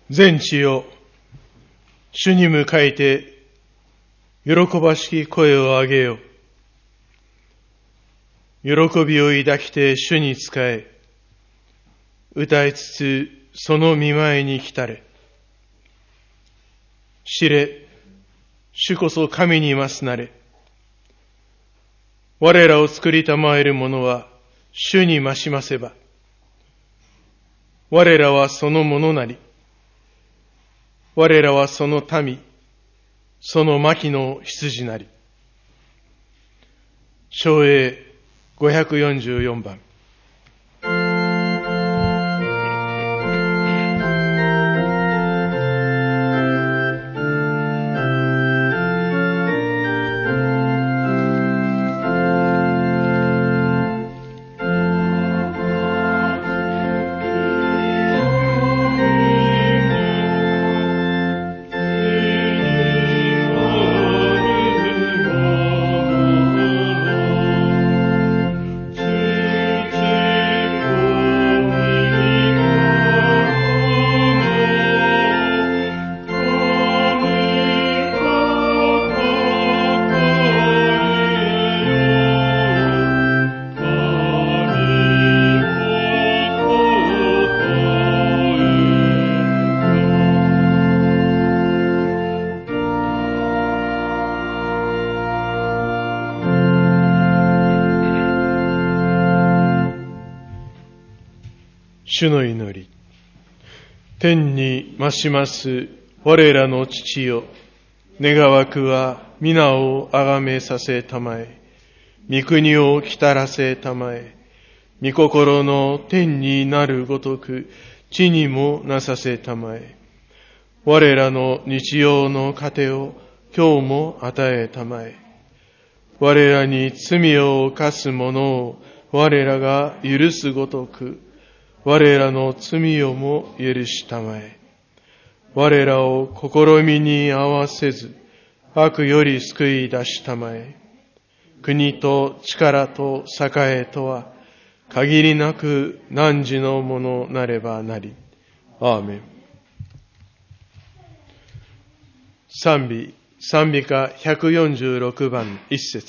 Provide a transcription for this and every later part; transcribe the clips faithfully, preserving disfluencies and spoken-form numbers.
全地よ、主に向かいて、喜ばしき声を上げよ。喜びを抱きて主に仕え、歌いつつその御前に来たれ。知れ、主こそ神にますなれ。我らを作りたまえる者は主に増しませば。我らはそのものなり。我らはその民、その牧の羊なり。唱詠ごひゃくよんじゅうよんばん。主の祈り。天に増します我らの父よ、願わくは皆をあがめさせたまえ、御国をきたらせたまえ、御心の天になるごとく地にもなさせたまえ、我らの日曜の糧を今日も与えたまえ、我らに罪を犯す者を我らが許すごとく、我らの罪をも許したまえ。我らを試みに合わせず、悪より救い出したまえ。国と力と栄えとは、限りなく汝のものなればなり。アーメン。賛美、賛美歌ひゃくよんじゅうろくばん一節。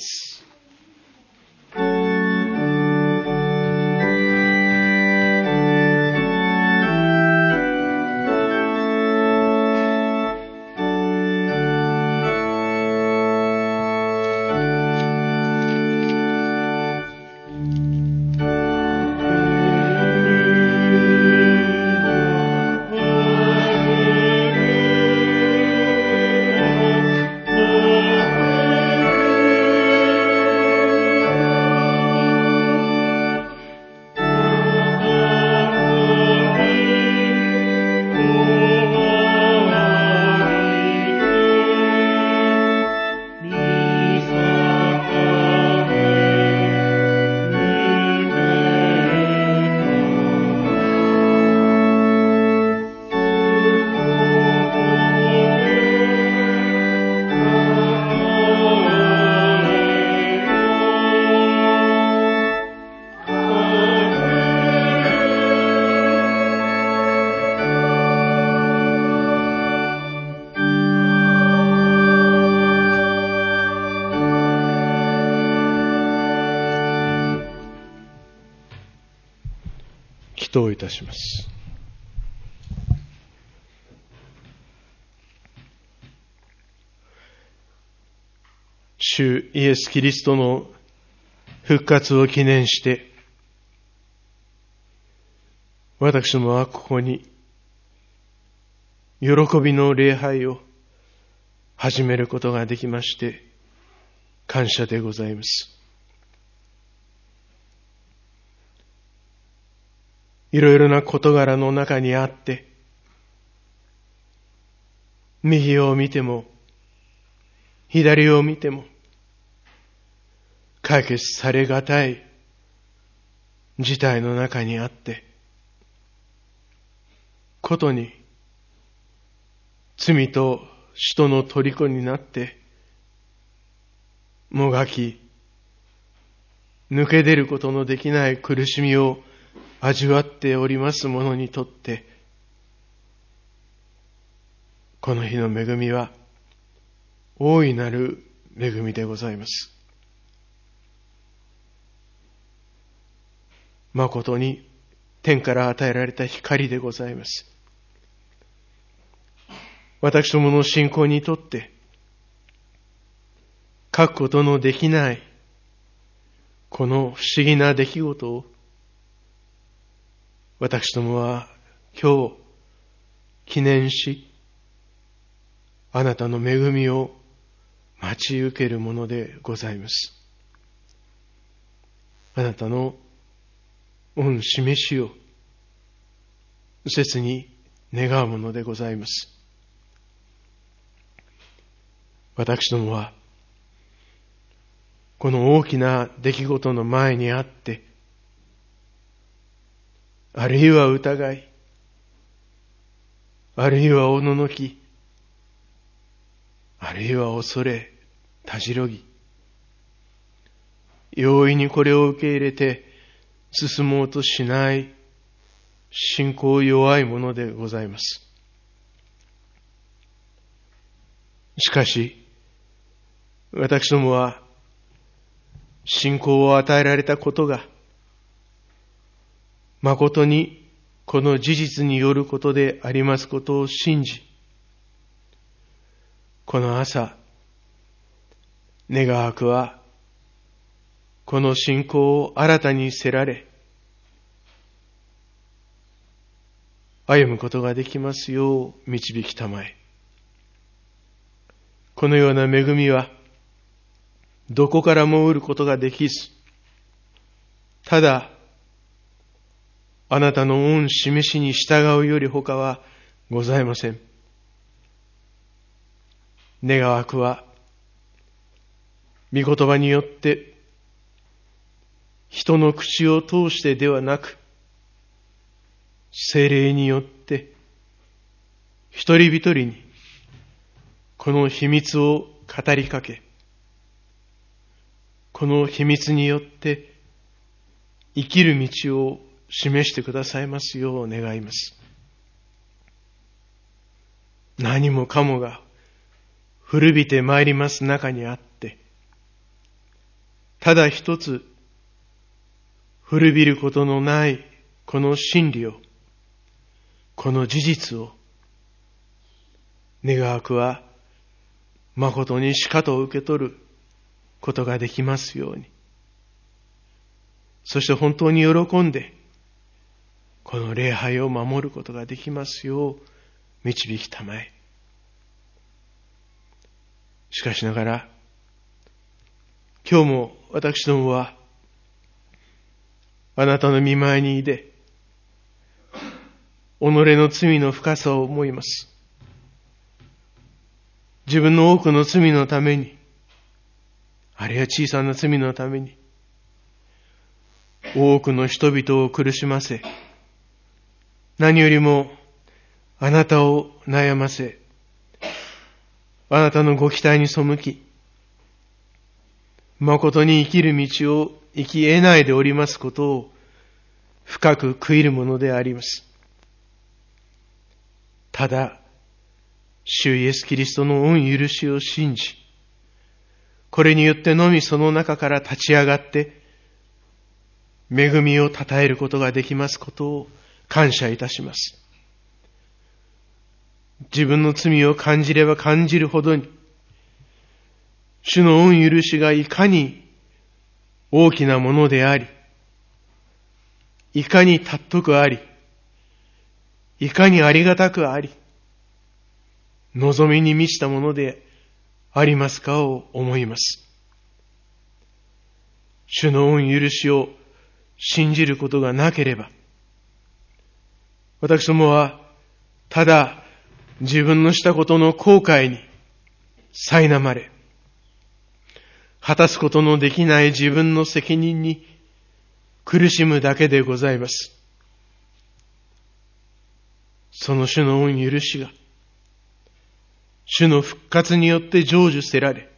祈祷いたします。主イエス・キリストの復活を記念して、私どもはここに喜びの礼拝を始めることができまして感謝でございます。いろいろな事柄の中にあって、右を見ても左を見ても解決されがたい事態の中にあって、ことに罪と死との虜になってもがき、抜け出ることのできない苦しみを味わっております者にとって、 この日の恵みは大いなる恵みでございます。誠に天から与えられた光でございます。私どもの信仰にとって書くことのできないこの不思議な出来事を私どもは今日記念し、あなたの恵みを待ち受けるものでございます。あなたの御示しを切に願うものでございます。私どもはこの大きな出来事の前にあって、あるいは疑い、あるいはおののき、あるいは恐れ、たじろぎ、容易にこれを受け入れて進もうとしない信仰弱いものでございます。しかし、私どもは信仰を与えられたことが誠にこの事実によることでありますことを信じ、この朝、願わくはこの信仰を新たにせられ、歩むことができますよう導きたまえ。このような恵みはどこからも得ることができず、ただあなたの御示しに従うより他はございません。願わくは御言葉によって人の口を通してではなく、聖霊によって一人一人にこの秘密を語りかけ、この秘密によって生きる道を示してくださいますよう願います。何もかもが古びてまいります中にあって、ただ一つ古びることのないこの真理を、この事実を願わくは誠にしかと受け取ることができますように、そして本当に喜んでこの礼拝を守ることができますよう導きたまえ。しかしながら今日も私どもはあなたの御前にいで己の罪の深さを思います。自分の多くの罪のために、あるいは小さな罪のために多くの人々を苦しませ、何よりもあなたを悩ませ、あなたのご期待に背き、誠に生きる道を生き得ないでおりますことを深く悔いるものであります。ただ、主イエス・キリストの御許しを信じ、これによってのみその中から立ち上がって、恵みをたたえることができますことを感謝いたします。自分の罪を感じれば感じるほどに、主の御許しがいかに大きなものであり、いかに尊くあり、いかにありがたくあり、望みに満ちたものでありますかを思います。主の御許しを信じることがなければ、私どもはただ自分のしたことの後悔に苛まれ、果たすことのできない自分の責任に苦しむだけでございます。その主の御許しが、主の復活によって成就せられ、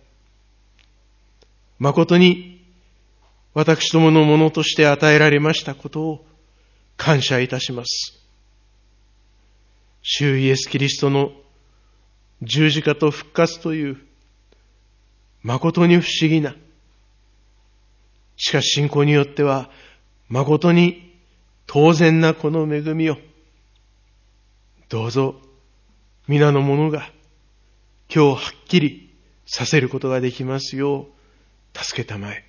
誠に私どものものとして与えられましたことを感謝いたします。主イエス・キリストの十字架と復活という、誠に不思議な、しかし信仰によっては、誠に当然なこの恵みを、どうぞ皆の者が今日はっきりさせることができますよう助けたまえ。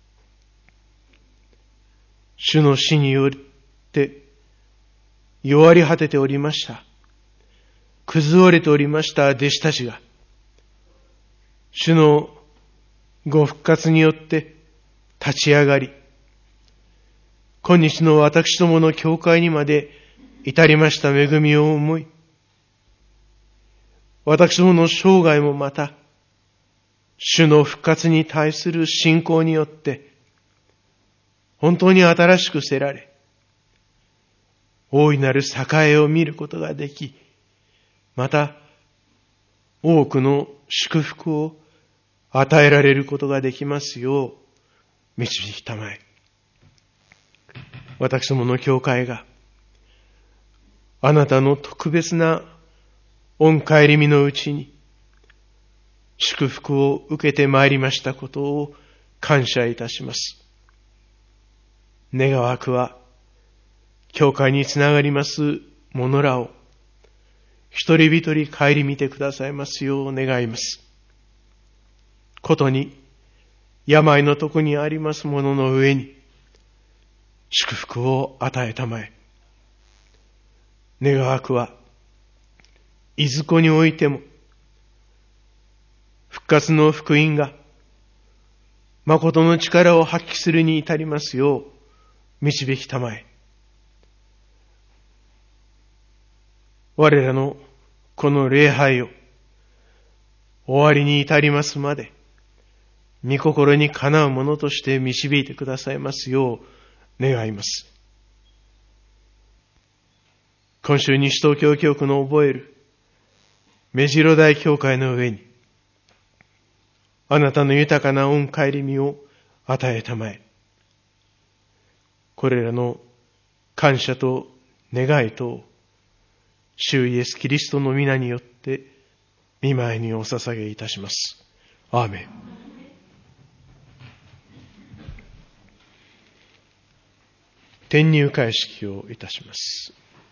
主の死によって弱り果てておりました。崩れておりました弟子たちが、主のご復活によって立ち上がり、今日の私どもの教会にまで至りました恵みを思い、私どもの生涯もまた、主の復活に対する信仰によって、本当に新しくせられ、大いなる栄えを見ることができ、また、多くの祝福を与えられることができますよう、導きたまえ。私どもの教会が、あなたの特別な御帰り身のうちに、祝福を受けてまいりましたことを感謝いたします。願わくは、教会につながります者らを、一人一人顧みてくださいますよう願います。ことに、病のとこにあります者の上に、祝福を与えたまえ。願わくは、いずこにおいても、復活の福音が、誠の力を発揮するに至りますよう、導きたまえ。我らのこの礼拝を、終わりに至りますまで、御心にかなうものとして導いてくださいますよう願います。今週西東京教区の覚える目白大教会の上に、あなたの豊かな御帰り身を与えたまえ。これらの感謝と願いと、主イエスキリストの皆によって御前にお捧げいたします。アーメン。転入会式をいたします。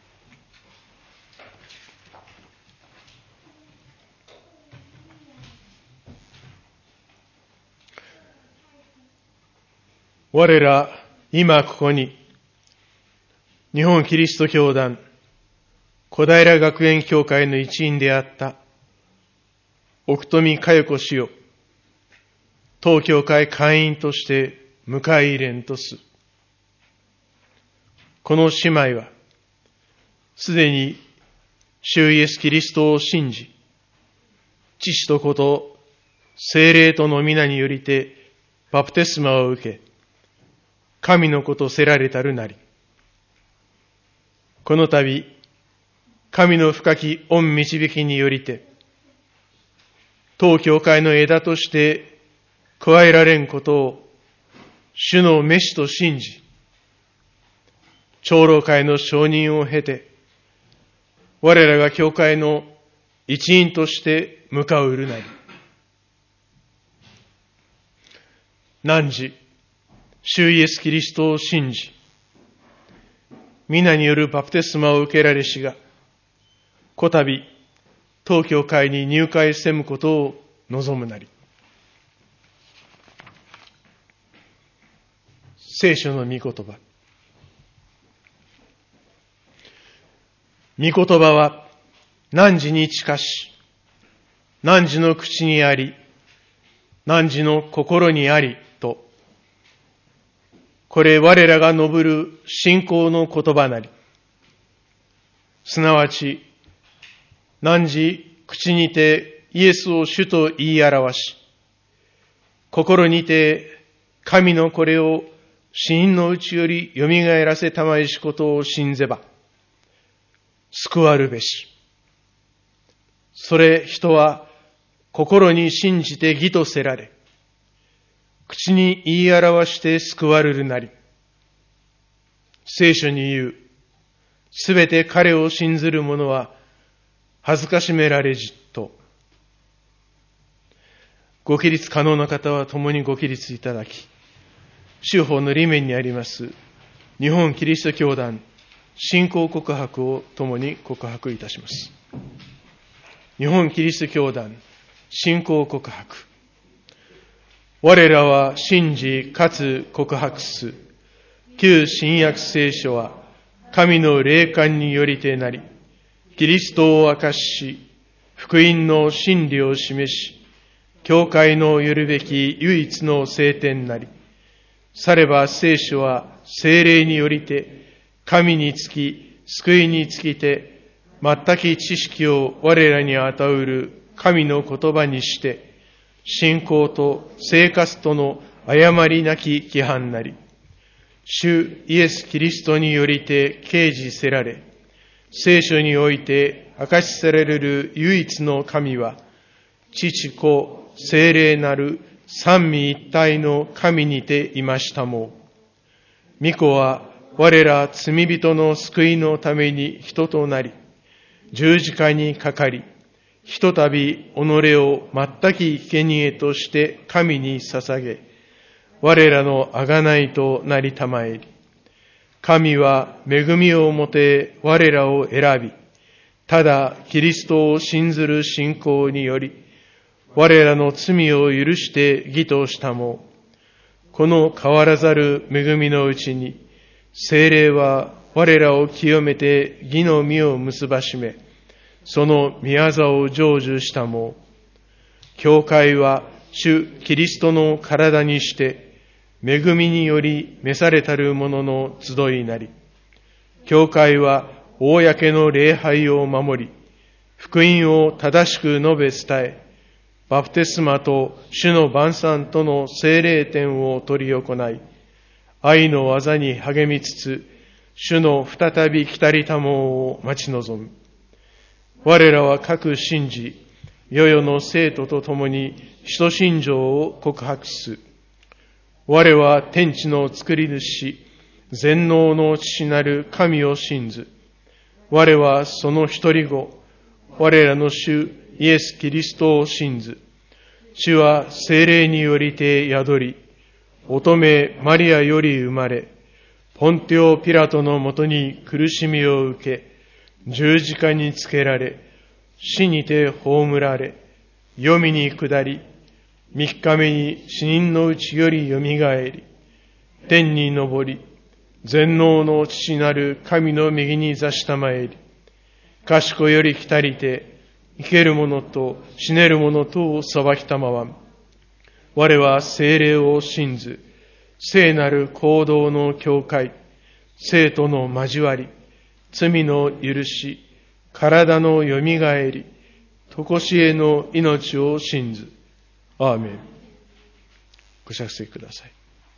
我ら今ここに日本キリスト教団小平学園教会の一員であった奥富佳代子氏を当教会会員として迎え入れんとす。この姉妹はすでに主イエスキリストを信じ、父と子と聖霊との皆によりてバプテスマを受け、神の子とせられたるなり。この度、神の深き御導きによりて、当教会の枝として加えられんことを主の召しと信じ、長老会の承認を経て、我らが教会の一員として向かうるなり。汝、主イエスキリストを信じ、皆によるバプテスマを受けられしが、こたび、当教会に入会せむことを望むなり。聖書の御言葉。御言葉は、汝に近し、汝の口にあり、汝の心にあり、と、これ我らが述ぶる信仰の言葉なり。すなわち、汝口にてイエスを主と言い表し、心にて神のこれを死人のうちより蘇らせたまえしことを信ぜば、救わるべし。それ人は心に信じて義とせられ、口に言い表して救われるなり。聖書に言う、すべて彼を信ずる者は恥ずかしめられじとご起立可能な方は共にご起立いただき、宗法の理念にあります日本キリスト教団信仰告白を共に告白いたします。日本キリスト教団信仰告白。我らは信じかつ告白す。旧新約聖書は神の霊感によりてなり、キリストを明かし、福音の真理を示し、教会のよるべき唯一の聖典なり、されば聖書は聖霊によりて、神につき、救いにつきて、全く知識を我らに与うる神の言葉にして、信仰と生活との誤りなき規範なり、主イエス・キリストによりて掲示せられ、聖書において明かしされる唯一の神は、父子、聖霊なる三位一体の神にていましたも。御子は我ら罪人の救いのために人となり、十字架にかかり、ひとたび己を全き生贄として神に捧げ、我らの贖いとなりたまえり、神は恵みをもて我らを選び、ただキリストを信ずる信仰により、我らの罪を許して義としたも、この変わらざる恵みのうちに、聖霊は我らを清めて義の実を結ばしめ、その宮業を成就したも、教会は主キリストの体にして、恵みにより召されたる者の集いなり、教会は公の礼拝を守り、福音を正しく述べ伝え、バプテスマと主の晩餐との聖霊典を執り行い、愛の技に励みつつ、主の再び来たりたもを待ち望む。我らは各信じ、世々の生徒と共に使徒信条を告白す。我は天地の作り主、全能の父なる神を信ず。我はその一人子、我らの主イエス・キリストを信ず。主は聖霊によりて宿り、乙女マリアより生まれ、ポンテオ・ピラトのもとに苦しみを受け、十字架につけられ、死にて葬られ、黄泉に下り、三日目に死人のうちよりよみがえり、天に昇り、全能の父なる神の右に座したまえり、賢より来たりて、生ける者と死ねる者とを裁きたまわん。我は聖霊を信ず、聖なる行動の教会、生との交わり、罪の許し、体のよみがえり、とこしえの命を信ず。アーメン。ご着席ください。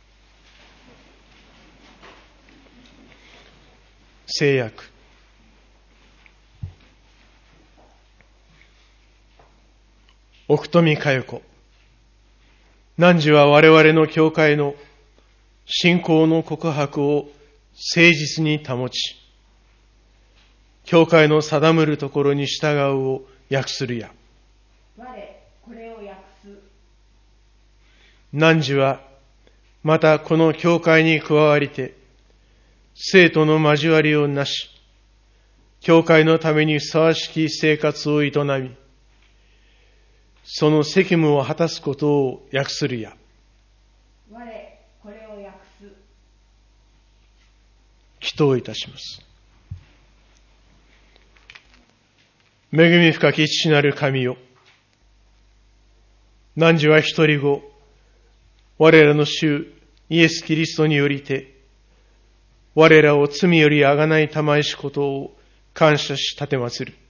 聖約。奥富佳代子。汝は我々の教会の信仰の告白を誠実に保ち、教会の定むるところに従うを訳するや。 我これを訳す。 汝はまたこの教会に加わりて、生徒の交わりをなし、教会のためにふさわしき生活を営み、その責務を果たすことを訳するや。 我これを訳す。 祈祷いたします。恵み深き父なる神よ、汝は一人子、我らの主イエス・キリストによりて、我らを罪よりあがないたまえしことを感謝し立てまつる。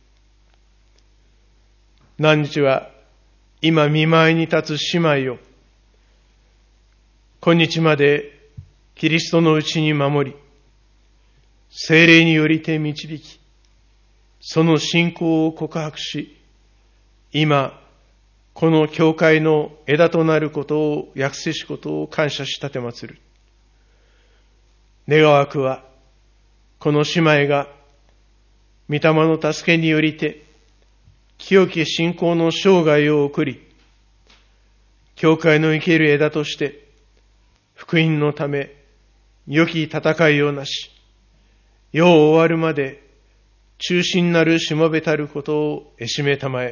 汝は今見舞いに立つ姉妹よ、今日までキリストのうちに守り、聖霊によりて導き、その信仰を告白し、今、この教会の枝となることを訳せしことを感謝し立てまつる。願わくは、この姉妹が、御霊の助けによりて、清き信仰の生涯を送り、 教会の生ける枝として、福音のため、良き戦いをなし、世を終わるまで、中心なるしもべたることをえしめたまえ。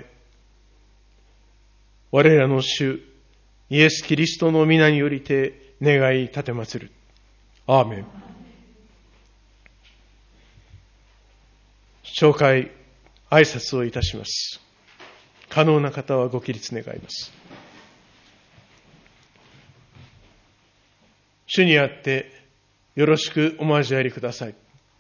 我らの主、イエス・キリストの皆によりて願い立てまつる。アーメン。紹介、挨拶をいたします。可能な方はご起立願います。主にあってよろしくお交わりください。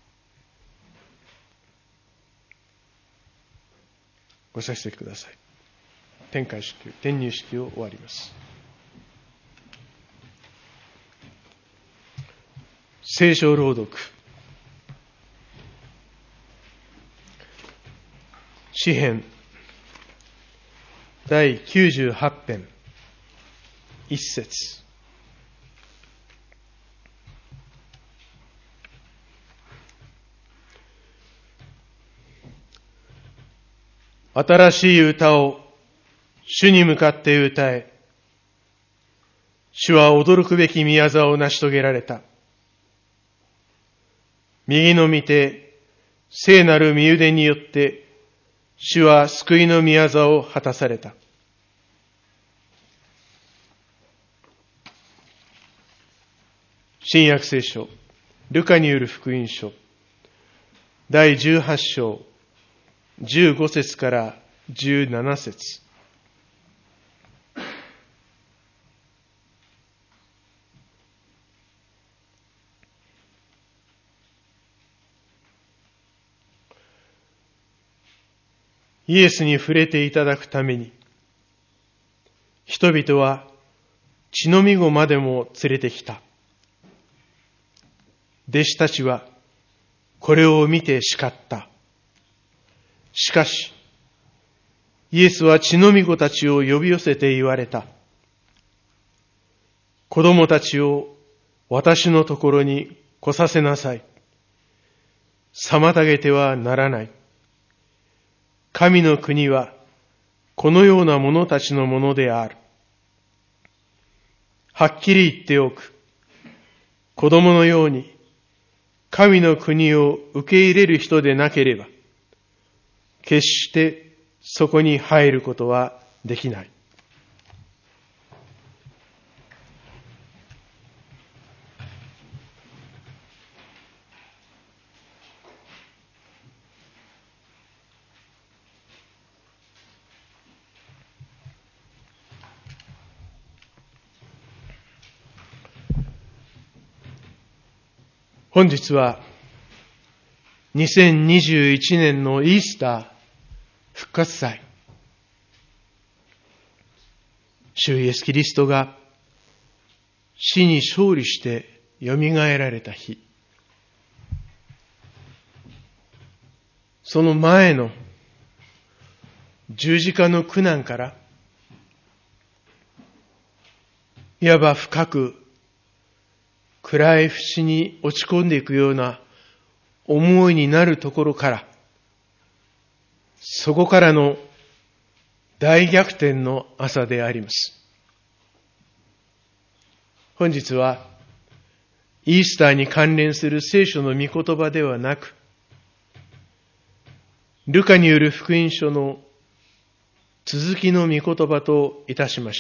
ご着席ください。天開式、転入式を終わります。聖書朗読。詩編第きゅうじゅうはち編一節。新しい歌を主に向かって歌え。主は驚くべき宮業を成し遂げられた。右の御手、聖なる御腕によって、主は救いの宮業を果たされた。新約聖書、ルカによる福音書、第じゅうはち章、じゅうご節からじゅうなな節。イエスに触れていただくために、人々は血のみ子までも連れてきた。弟子たちはこれを見て叱った。しかし、イエスは血のみ子たちを呼び寄せて言われた。子供たちを私のところに来させなさい。妨げてはならない。神の国はこのような者たちのものである。はっきり言っておく。子供のように神の国を受け入れる人でなければ、決してそこに入ることはできない。本日はにせんにじゅういちねんのイースター復活祭。主イエスキリストが死に勝利してよみがえられた日。その前の十字架の苦難から、いわば深く暗い淵に落ち込んでいくような思いになるところから、そこからの大逆転の朝であります。本日はイースターに関連する聖書の御言葉ではなく、ルカによる福音書の続きの御言葉といたしました。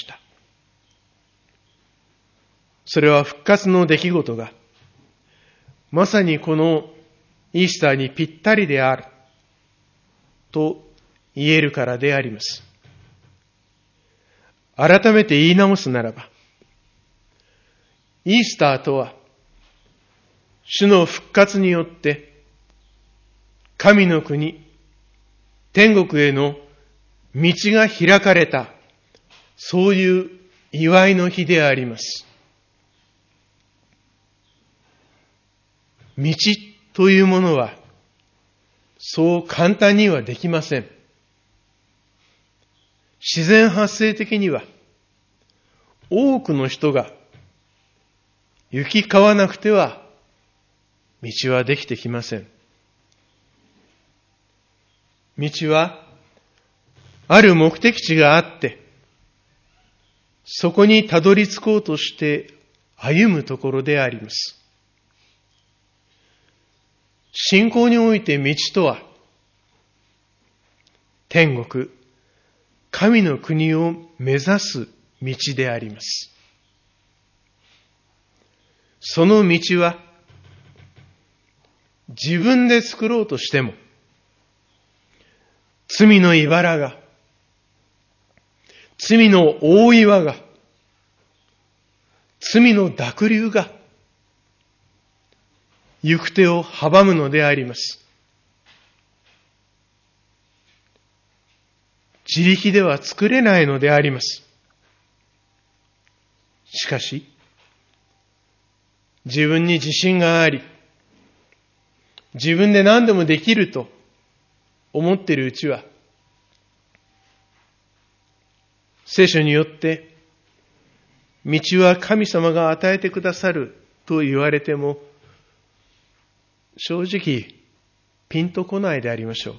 それは復活の出来事がまさにこのイースターにぴったりであると言えるからであります。改めて言い直すならば、イースターとは主の復活によって神の国、天国への道が開かれた、そういう祝いの日であります。道というものはそう簡単にはできません。自然発生的には多くの人が行き交わなくては道はできてきません。道はある目的地があって、 そこにたどり着こうとして歩むところであります。信仰において道とは、天国、神の国を目指す道であります。その道は、自分で作ろうとしても、罪の茨が、罪の大岩が、罪の濁流が、行く手を阻むのであります。自力では作れないのであります。しかし、自分に自信があり、自分で何でもできると思っているうちは、聖書によって、道は神様が与えてくださると言われても、正直、ピンとこないでありましょう。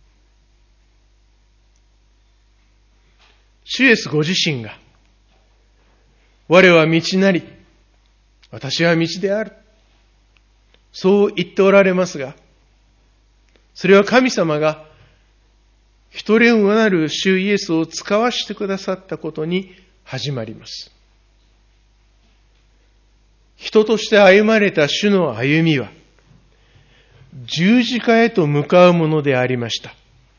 主イエスご自身が、我は道なり、私は道である。そう言っておられますが、それは神様が、一人子なる主イエスを使わしてくださったことに始まります。人として歩まれた主の歩みは、十字架へと向かうものでありました。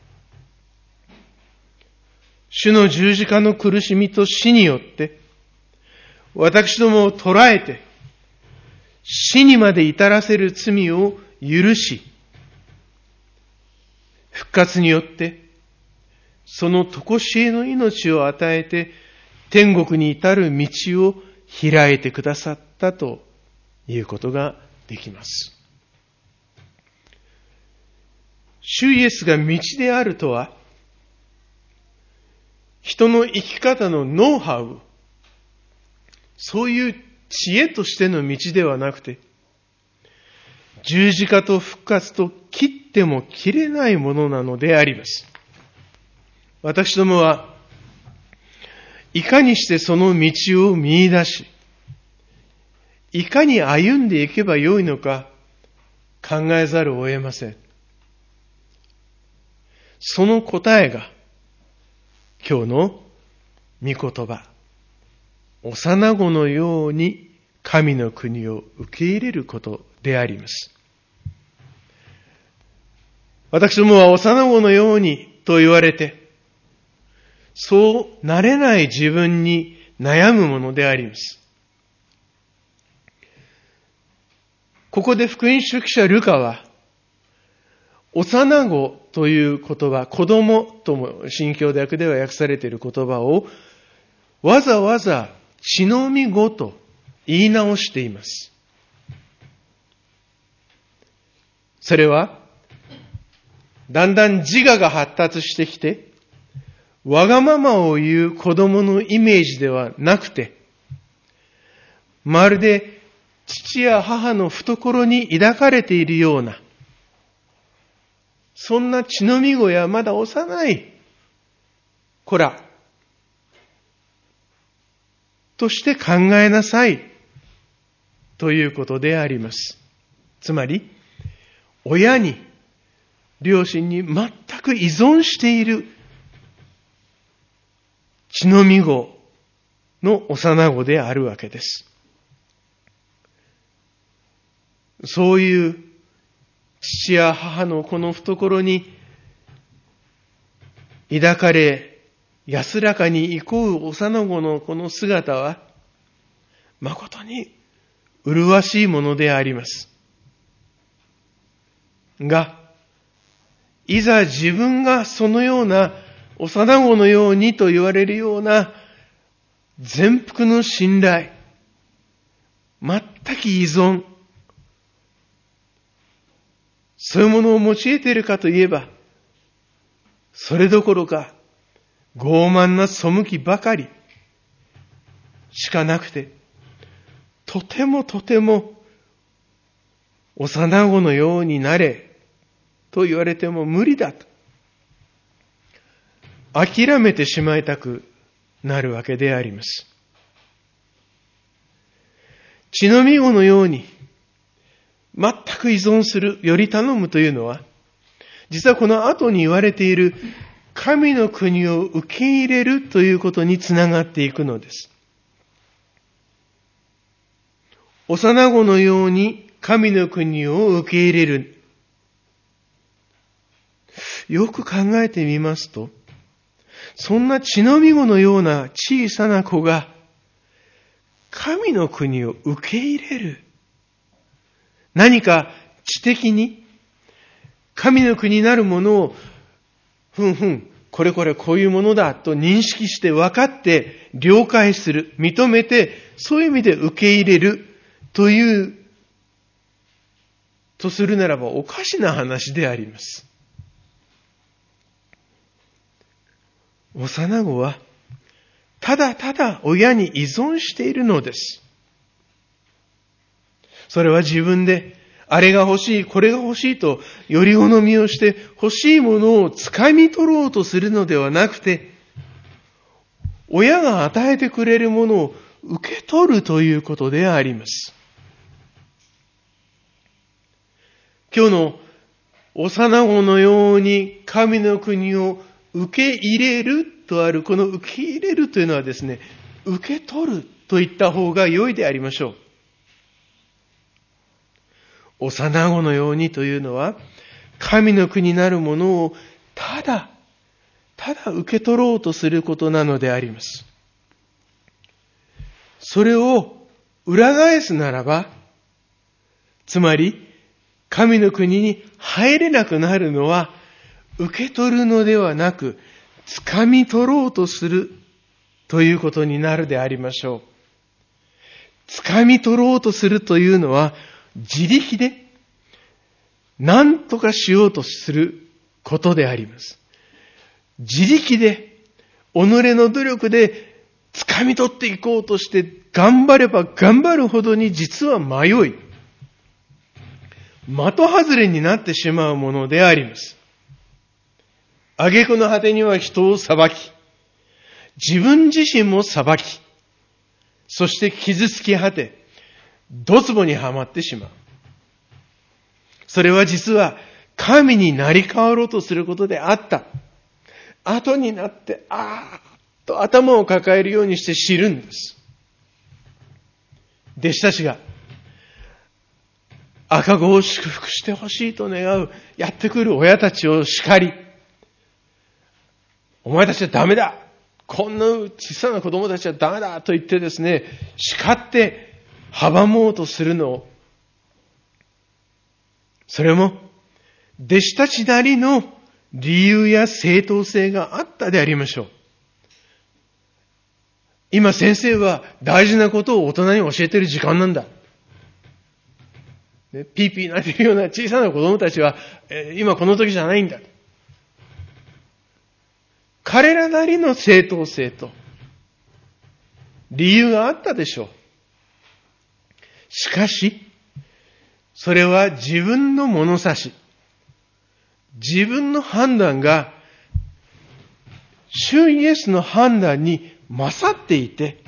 主の十字架の苦しみと死によって、私どもを捕らえて、死にまで至らせる罪を許し、復活によって、その常しえの命を与えて、天国に至る道を開いてくださったということができます。主イエスが道であるとは、人の生き方のノウハウ、そういう知恵としての道ではなくて、十字架と復活と切っても切れないものなのであります。私どもは、いかにしてその道を見出し、いかに歩んでいけばよいのか考えざるを得ません。その答えが、今日の御言葉、幼子のように神の国を受け入れることであります。私どもは幼子のようにと言われて、そうなれない自分に悩むものであります。ここで福音書記者ルカは、幼子という言葉、子供とも新教訳では訳されている言葉を、わざわざ血のみ子と言い直しています。それは、だんだん自我が発達してきて、わがままを言う子供のイメージではなくて、まるで父や母の懐に抱かれているような、そんな血のみ子やまだ幼い子らとして考えなさいということであります。つまり、親に、両親に全く依存している血のみ子の幼子であるわけです。そういう父や母のこの懐に抱かれ、安らかに憩う幼子のこの姿は、誠に麗しいものであります。が、いざ自分がそのような幼子のようにと言われるような全幅の信頼、全く依存、そういうものを用いているかといえば、それどころか傲慢な背きばかりしかなくて、とてもとても幼子のようになれと言われても無理だと諦めてしまいたくなるわけであります。血のみ子のように全く依存する、より頼むというのは、実はこの後に言われている神の国を受け入れるということにつながっていくのです。幼子のように神の国を受け入れる。よく考えてみますと、そんな血のみ子のような小さな子が神の国を受け入れる。何か知的に神の国なるものをふんふん、これこれこういうものだと認識して分かって了解する、認めて、そういう意味で受け入れるという、とするならばおかしな話であります。幼子はただただ親に依存しているのです。それは自分であれが欲しい、これが欲しいとより好みをして欲しいものを掴み取ろうとするのではなくて、親が与えてくれるものを受け取るということであります。今日の幼子のように神の国を受け入れるとある、この受け入れるというのはですね、受け取ると言った方が良いでありましょう。幼子のようにというのは、神の国なるものをただ、ただ受け取ろうとすることなのであります。それを裏返すならば、つまり、神の国に入れなくなるのは、受け取るのではなく、掴み取ろうとするということになるでありましょう。掴み取ろうとするというのは、自力で何とかしようとすることであります。自力で、己の努力で掴み取っていこうとして頑張れば頑張るほどに実は迷い、的外れになってしまうものであります。挙句の果てには人を裁き、自分自身も裁き、そして傷つき果て、ドツボにはまってしまう。それは実は神になり変わろうとすることであった。後になって、あーと頭を抱えるようにして知るんです。弟子たちが赤子を祝福してほしいと願うやってくる親たちを叱り、お前たちはダメだ、こんな小さな子供たちはダメだと言ってですね、叱って阻もうとするのを、それも弟子たちなりの理由や正当性があったでありましょう。今先生は大事なことを大人に教えている時間なんだ。ピーピー泣いているような小さな子供たちは、えー、今この時じゃないんだ。彼らなりの正当性と理由があったでしょう。しかし、それは自分の物差し、自分の判断が主イエスの判断に勝っていて、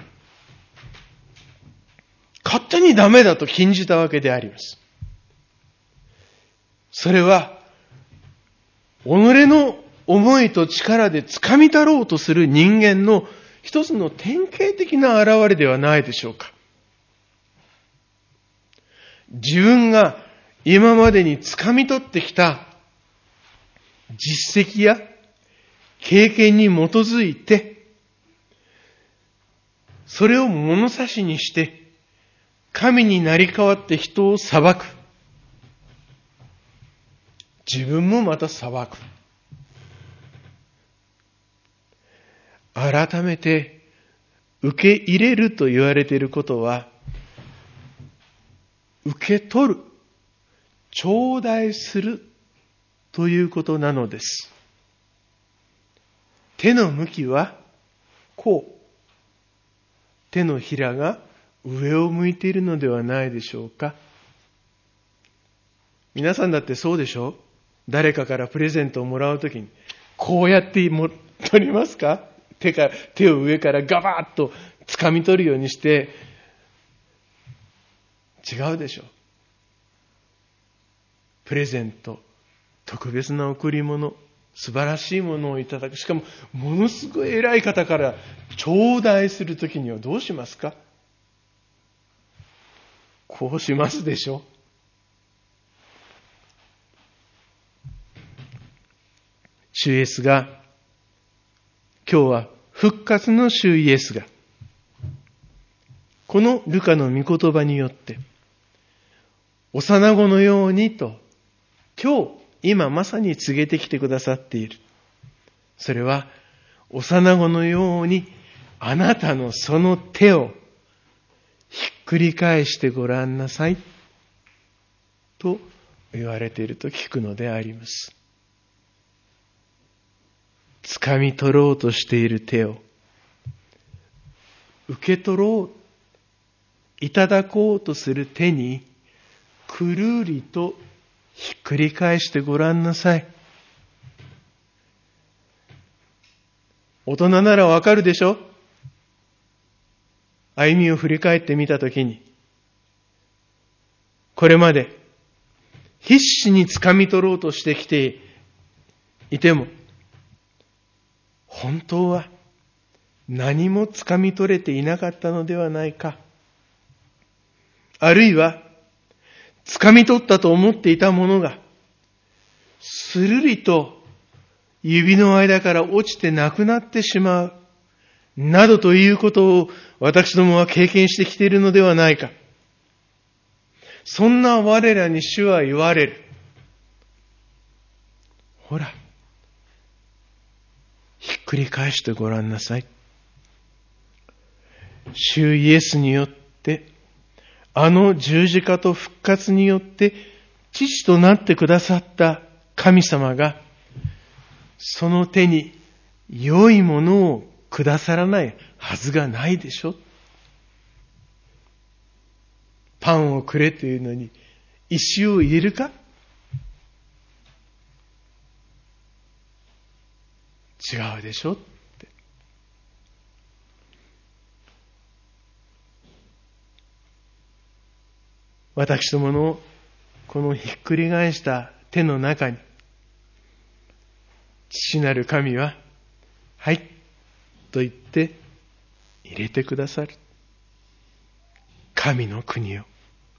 勝手にダメだと禁じたわけであります。それは、己の思いと力で掴み取ろうとする人間の一つの典型的な現れではないでしょうか。自分が今までに掴み取ってきた実績や経験に基づいて、それを物差しにして、神になり変わって人を裁く。自分もまた裁く。改めて受け入れると言われていることは、受け取る、頂戴するということなのです。手の向きはこう。手のひらが上を向いているのではないでしょうか。皆さんだってそうでしょう。誰かからプレゼントをもらうときに、こうやっても取りますか？ 手か、手を上からガバッと掴み取るようにして、違うでしょ。プレゼント、特別な贈り物、素晴らしいものをいただく。しかも、ものすごい偉い方から頂戴するときにはどうしますか？こうしますでしょ。主イエスが、今日は復活の主イエスが、このルカの御言葉によって、幼子のようにと、今日、今まさに告げてきてくださっている。それは、幼子のように、あなたのその手をひっくり返してごらんなさい。と言われていると聞くのであります。掴み取ろうとしている手を、受け取ろう、いただこうとする手に、くるりとひっくり返してごらんなさい。大人ならわかるでしょ？歩みを振り返ってみたときに、これまで必死に掴み取ろうとしてきていても、本当は何も掴み取れていなかったのではないか。あるいは、掴み取ったと思っていたものが、するりと指の間から落ちてなくなってしまう、などということを私どもは経験してきているのではないか。そんな我らに主は言われる。ほら、ひっくり返してごらんなさい。主イエスによって、あの十字架と復活によって父となってくださった神様が、その手に良いものをくださらないはずがないでしょ。パンをくれというのに石を入れるか？違うでしょって。私どものこのひっくり返した手の中に、父なる神は、はい、と言って入れてくださる。神の国を。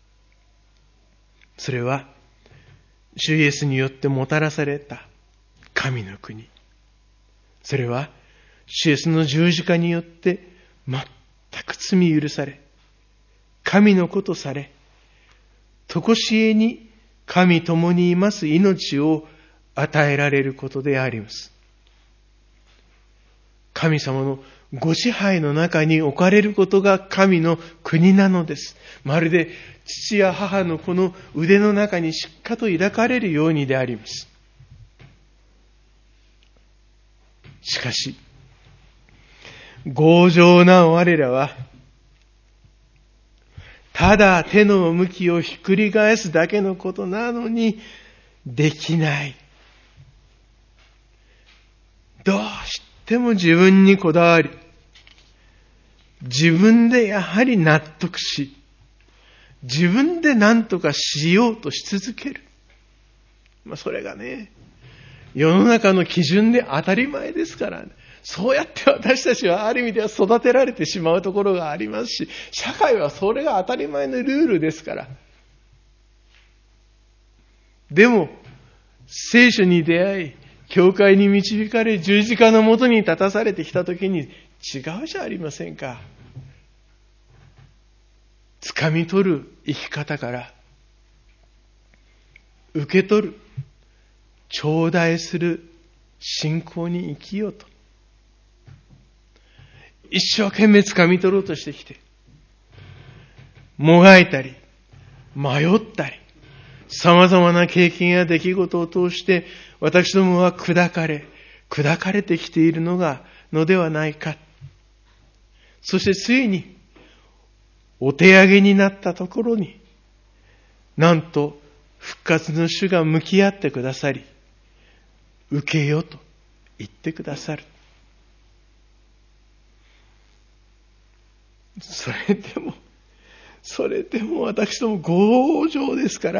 それは、主イエスによってもたらされた神の国。それは、主イエスの十字架によって全く罪許され、神の子とされ、とこしえに神共にいます命を与えられることであります。神様のご支配の中に置かれることが神の国なのです。まるで父や母のこの腕の中にしっかと抱かれるようにであります。しかし、強情な我らは、ただ手の向きをひっくり返すだけのことなのにできない。どうしても自分にこだわり、自分でやはり納得し、自分で何とかしようとし続ける。まあそれがね、世の中の基準で当たり前ですから、ね、そうやって私たちはある意味では育てられてしまうところがありますし、社会はそれが当たり前のルールですから。でも、聖書に出会い、教会に導かれ、十字架のもとに立たされてきたときに、違うじゃありませんか。掴み取る生き方から、受け取る、頂戴する信仰に生きようと。一生懸命掴み取ろうとしてきて、もがいたり、迷ったり、様々な経験や出来事を通して、私どもは砕かれ、砕かれてきているのが、のではないか。そしてついに、お手上げになったところに、なんと復活の主が向き合ってくださり、受けよと言ってくださる。 それでも、それでも私ども強情ですから、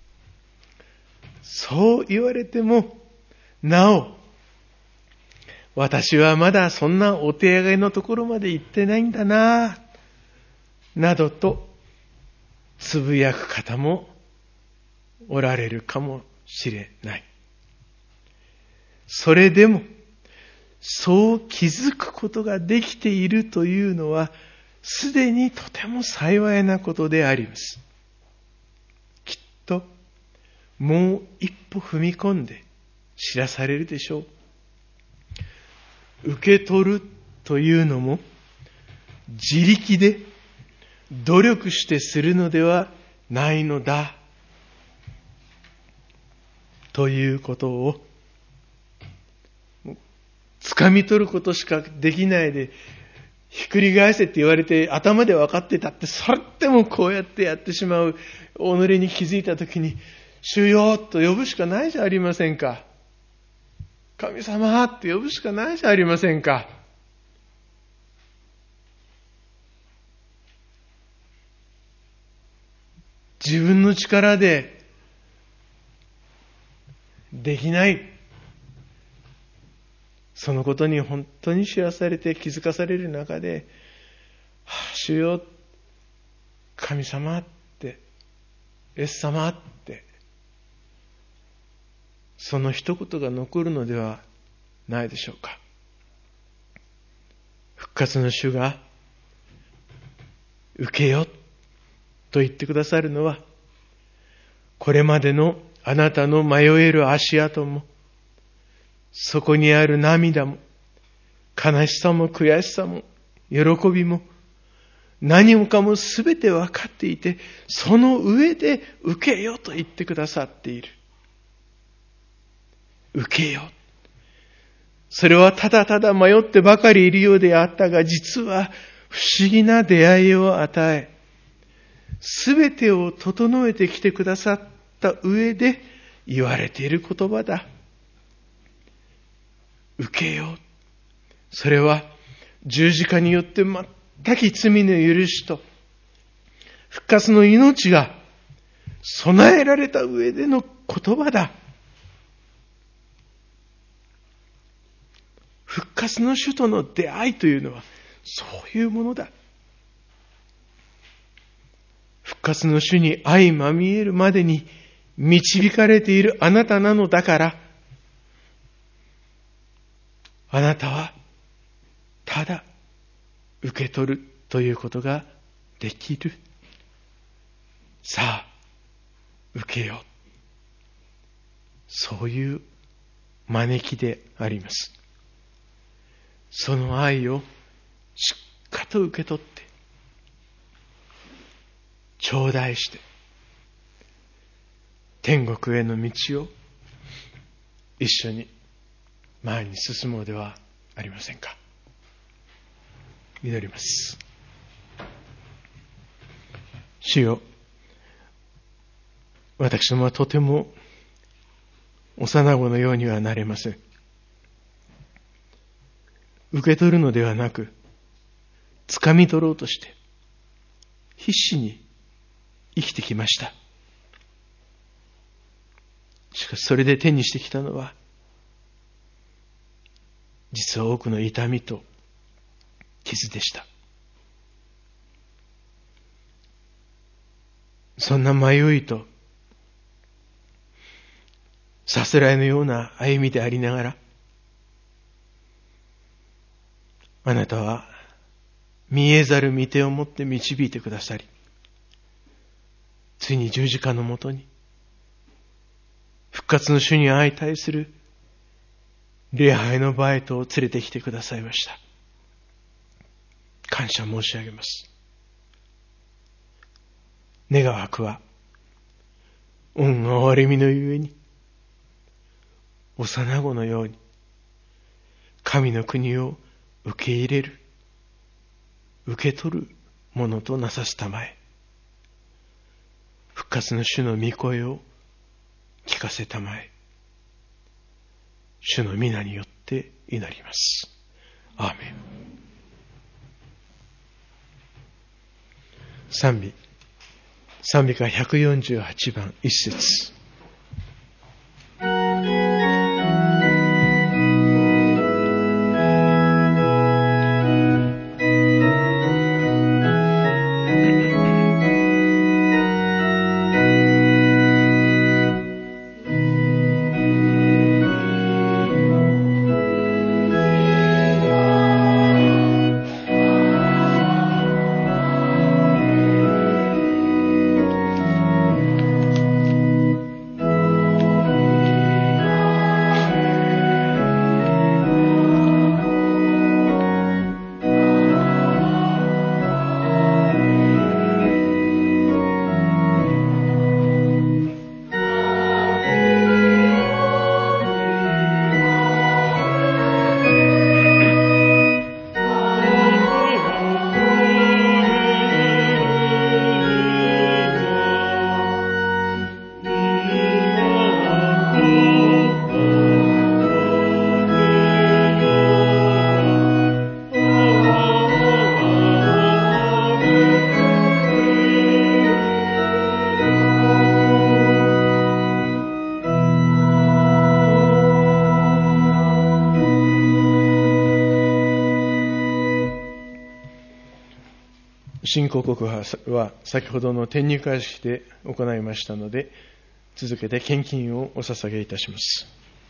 そう言われても、なお、私はまだそんなお手上げのところまで行ってないんだな、などとつぶやく方もおられるかもしれない。それでも、そう気づくことができているというのは、すでにとても幸いなことであります。きっと、もう一歩踏み込んで知らされるでしょう。受け取るというのも、自力で努力してするのではないのだ。ということを、掴み取ることしかできないで、ひっくり返せって言われて頭で分かってたって、それでもこうやってやってしまう己に気づいたときに、主よと呼ぶしかないじゃありませんか。神様って呼ぶしかないじゃありませんか。自分の力でできない。そのことに本当に知らされて気づかされる中で、はあ、主よ、神様って、イエス様って、その一言が残るのではないでしょうか。復活の主が、受けよと言ってくださるのは、これまでのあなたの迷える足跡も、そこにある涙も、悲しさも悔しさも、喜びも、何もかもすべて分かっていて、その上で受けよと言ってくださっている。受けよ。それはただただ迷ってばかりいるようであったが、実は不思議な出会いを与え、すべてを整えてきてくださった上で言われている言葉だ。受けよう。それは十字架によって全く罪の許しと復活の命が備えられた上での言葉だ。復活の主との出会いというのはそういうものだ。復活の主に相まみえるまでに導かれているあなたなのだから、あなたはただ受け取るということができる。さあ、受けよう。そういう招きであります。その愛をしっかりと受け取って、頂戴して、天国への道を一緒に前に進もうではありませんか。祈ります。主よ、私どもはとても幼子のようにはなれません。受け取るのではなく、掴み取ろうとして、必死に生きてきました。しかしそれで手にしてきたのは、実は多くの痛みと傷でした。そんな迷いと、さすらいのような歩みでありながら、あなたは見えざる御手を持って導いてくださり、ついに十字架のもとに、復活の主に相対する礼拝の場へと連れてきてくださいました。感謝申し上げます。願わくは、恩憐れみのゆえに、幼子のように、神の国を受け入れる、受け取るものとなさすたまえ、復活の主の御声を聞かせたまえ、主の皆によって祈ります。アーメン。 賛美賛美歌ひゃくよんじゅうはちばん一節。信仰告白は先ほどの天入会式で行いましたので、続けて献金をお捧げいたします。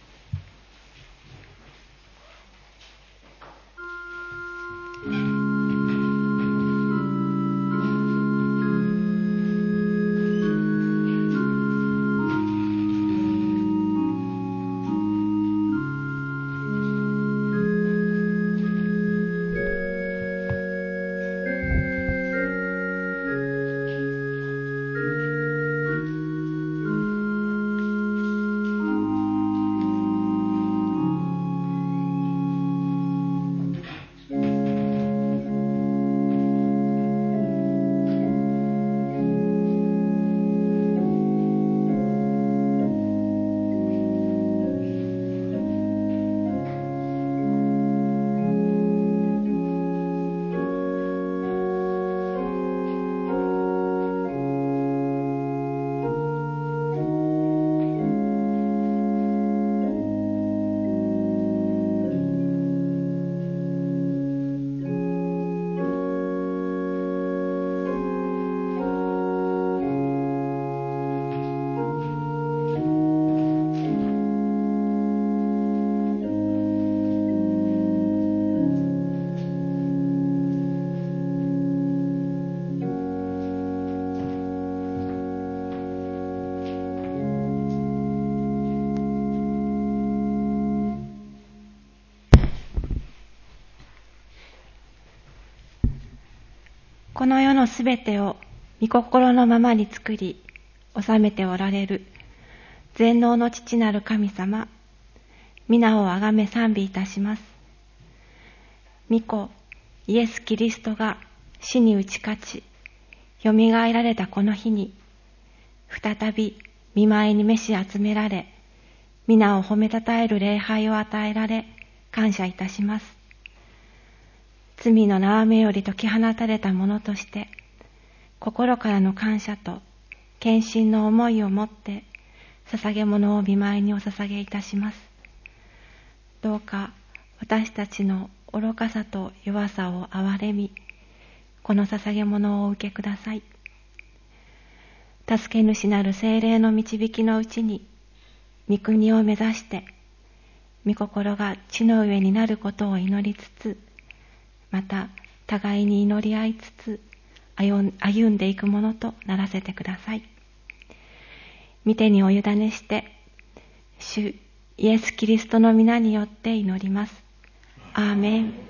この世のすべてを御心のままに作り治めておられる全能の父なる神様、皆をあがめ賛美いたします。御子イエス・キリストが死に打ち勝ちよみがえられたこの日に、再び御前に召し集められ、皆を褒めたたえる礼拝を与えられ感謝いたします。罪の縄目より解き放たれたものとして、心からの感謝と献身の思いを持って捧げ物を御前にお捧げいたします。どうか私たちの愚かさと弱さを憐れみ、この捧げ物をお受けください。助け主なる聖霊の導きのうちに、御国を目指して、御心が地の上になることを祈りつつ、また互いに祈り合いつつ歩んでいくものとならせてください。御手にお委ねして、主イエス・キリストの皆によって祈ります。アーメン。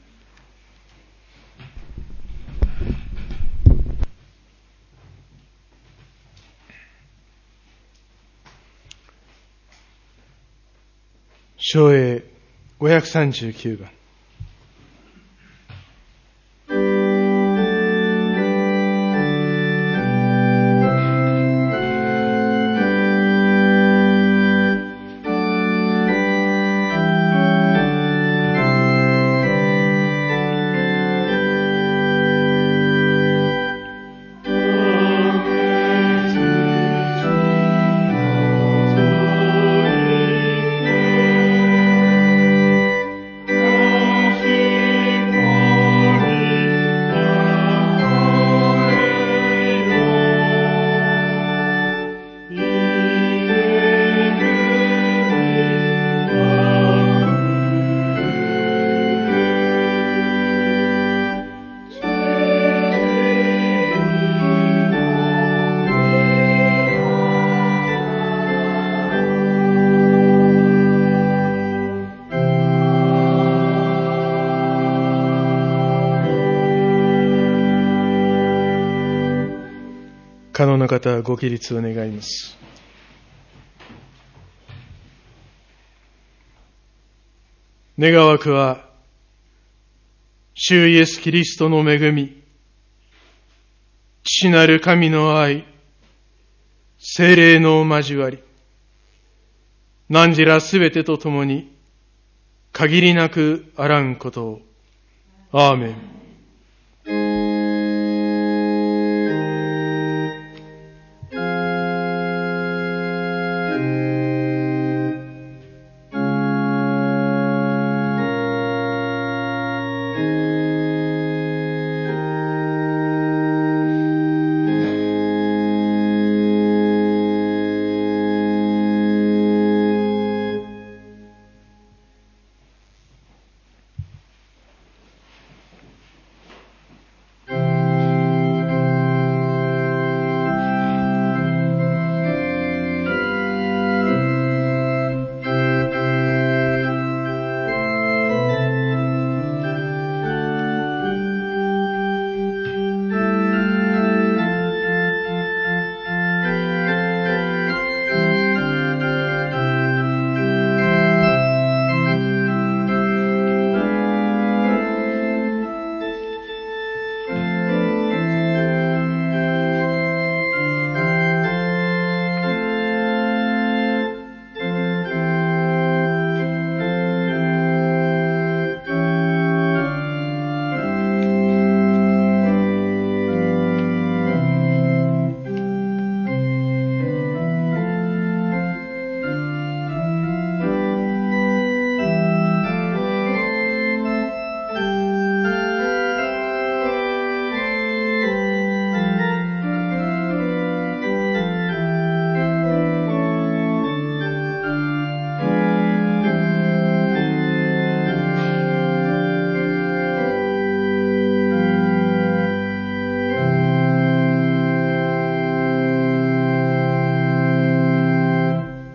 唱詠ごひゃくさんじゅうきゅうばん。 可能な方はご起立を願います。願わくは、主イエス・キリストの恵み、父なる神の愛、聖霊の交わり、汝らすべてと共に、限りなくあらんことを。アーメン。